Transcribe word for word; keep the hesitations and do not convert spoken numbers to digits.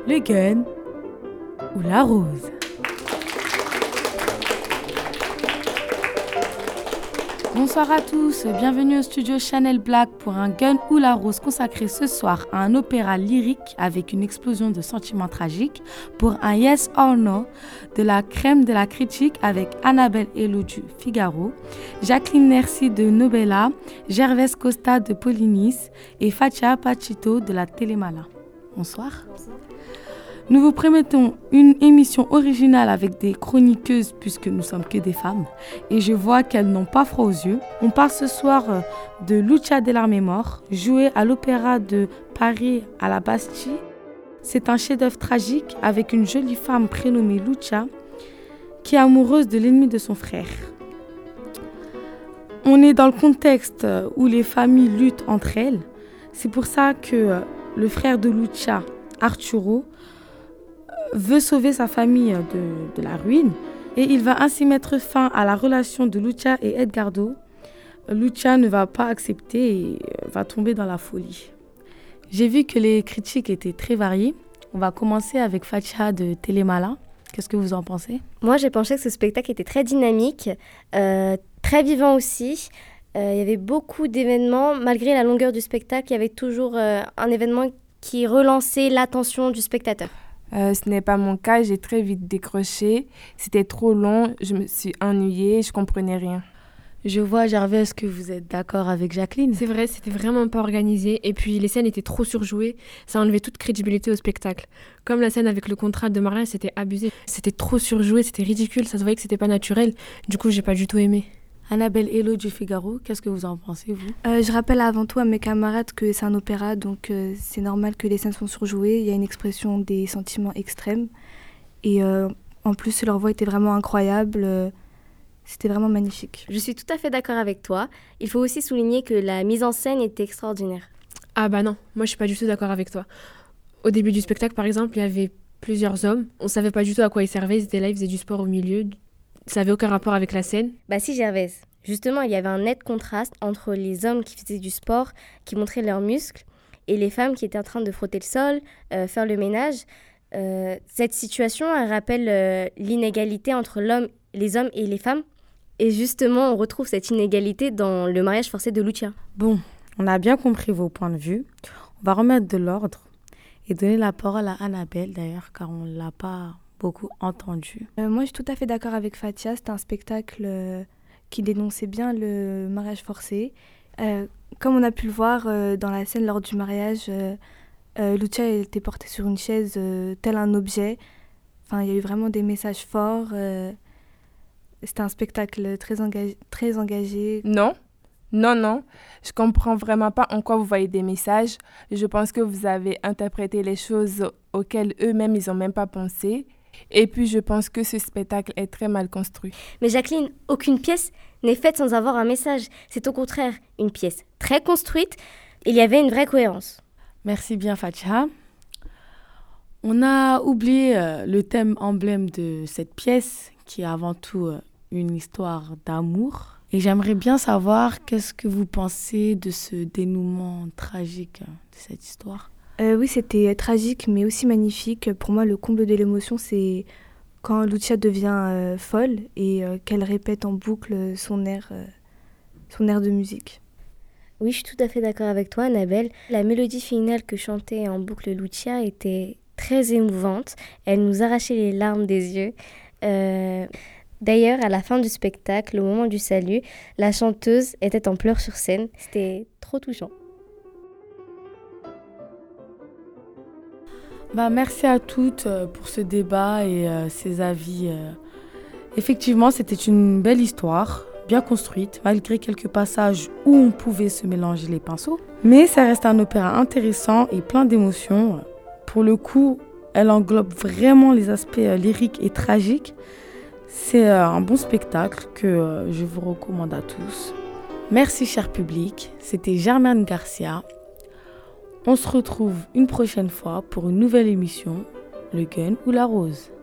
le gun ou la rose. Bonsoir à tous, bienvenue au studio Chanel Black pour un gun ou la rose consacré ce soir à un opéra lyrique avec une explosion de sentiments tragiques pour un Yes or No de la crème de la critique avec Annabelle Hello du Figaro, Jacqueline Nercy de Nobela, Gervais Costa de Polinis et Fatia Pachito de la Télémala. Bonsoir. Bonsoir. Nous vous promettons une émission originale avec des chroniqueuses puisque nous sommes que des femmes et je vois qu'elles n'ont pas froid aux yeux. On parle ce soir de Lucia della Memoria, jouée à l'Opéra de Paris à la Bastille. C'est un chef-d'œuvre tragique avec une jolie femme prénommée Lucia qui est amoureuse de l'ennemi de son frère. On est dans le contexte où les familles luttent entre elles. C'est pour ça que le frère de Lucia, Arturo, veut sauver sa famille de, de la ruine et il va ainsi mettre fin à la relation de Lucia et Edgardo. Lucia ne va pas accepter et va tomber dans la folie. J'ai vu que les critiques étaient très variées. On va commencer avec Fatia de Télémala. Qu'est-ce que vous en pensez ? Moi, j'ai pensé que ce spectacle était très dynamique, euh, très vivant aussi. Euh, il y avait beaucoup d'événements. Malgré la longueur du spectacle, il y avait toujours euh, un événement qui relançait l'attention du spectateur. Euh, ce n'est pas mon cas, j'ai très vite décroché. C'était trop long, je me suis ennuyée, je comprenais rien. Je vois, Gervais, est-ce que vous êtes d'accord avec Jacqueline ? C'est vrai, c'était vraiment pas organisé. Et puis les scènes étaient trop surjouées, ça enlevait toute crédibilité au spectacle. Comme la scène avec le contrat de mariage, c'était abusé. C'était trop surjoué, c'était ridicule, ça se voyait que c'était pas naturel. Du coup, j'ai pas du tout aimé. Annabelle Hello du Figaro, qu'est-ce que vous en pensez, vous ? euh, Je rappelle avant tout à mes camarades que c'est un opéra, donc euh, c'est normal que les scènes sont surjouées. Il y a une expression des sentiments extrêmes. Et euh, en plus, leur voix était vraiment incroyable. Euh, c'était vraiment magnifique. Je suis tout à fait d'accord avec toi. Il faut aussi souligner que la mise en scène était extraordinaire. Ah bah non, moi je suis pas du tout d'accord avec toi. Au début du spectacle, par exemple, il y avait plusieurs hommes. On savait pas du tout à quoi ils servaient. Ils étaient là, ils faisaient du sport au milieu. Ça n'avait aucun rapport avec la scène. Bah si, Gervais. Justement, il y avait un net contraste entre les hommes qui faisaient du sport, qui montraient leurs muscles, et les femmes qui étaient en train de frotter le sol, euh, faire le ménage. Euh, cette situation, elle rappelle euh, l'inégalité entre l'homme, les hommes et les femmes. Et justement, on retrouve cette inégalité dans le mariage forcé de Lucia. Bon, on a bien compris vos points de vue. On va remettre de l'ordre et donner la parole à Annabelle, d'ailleurs, car on ne l'a pas beaucoup entendu. Euh, moi, je suis tout à fait d'accord avec Fatia. C'était un spectacle euh, qui dénonçait bien le mariage forcé. Euh, comme on a pu le voir euh, dans la scène lors du mariage, euh, euh, Lucia était portée sur une chaise euh, tel un objet. Enfin, il y a eu vraiment des messages forts. Euh, c'était un spectacle très engagé, très engagé. Non, non, non. Je comprends vraiment pas en quoi vous voyez des messages. Je pense que vous avez interprété les choses auxquelles eux-mêmes, ils n'ont même pas pensé. Et puis, je pense que ce spectacle est très mal construit. Mais Jacqueline, aucune pièce n'est faite sans avoir un message. C'est au contraire une pièce très construite. Il y avait une vraie cohérence. Merci bien, Fatia. On a oublié euh, le thème emblème de cette pièce, qui est avant tout euh, une histoire d'amour. Et j'aimerais bien savoir qu'est-ce que vous pensez de ce dénouement tragique euh, de cette histoire. Euh, oui, c'était tragique, mais aussi magnifique. Pour moi, le comble de l'émotion, c'est quand Lucia devient euh, folle et euh, qu'elle répète en boucle son air, euh, son air de musique. Oui, je suis tout à fait d'accord avec toi, Annabelle. La mélodie finale que chantait en boucle Lucia était très émouvante. Elle nous arrachait les larmes des yeux. Euh, d'ailleurs, à la fin du spectacle, au moment du salut, la chanteuse était en pleurs sur scène. C'était trop touchant. Bah, merci à toutes pour ce débat et euh, ces avis. Euh. Effectivement, c'était une belle histoire, bien construite, malgré quelques passages où on pouvait se mélanger les pinceaux. Mais ça reste un opéra intéressant et plein d'émotions. Pour le coup, elle englobe vraiment les aspects euh, lyriques et tragiques. C'est euh, un bon spectacle que euh, je vous recommande à tous. Merci, cher public. C'était Germaine Garcia. On se retrouve une prochaine fois pour une nouvelle émission, Le Gun ou la Rose.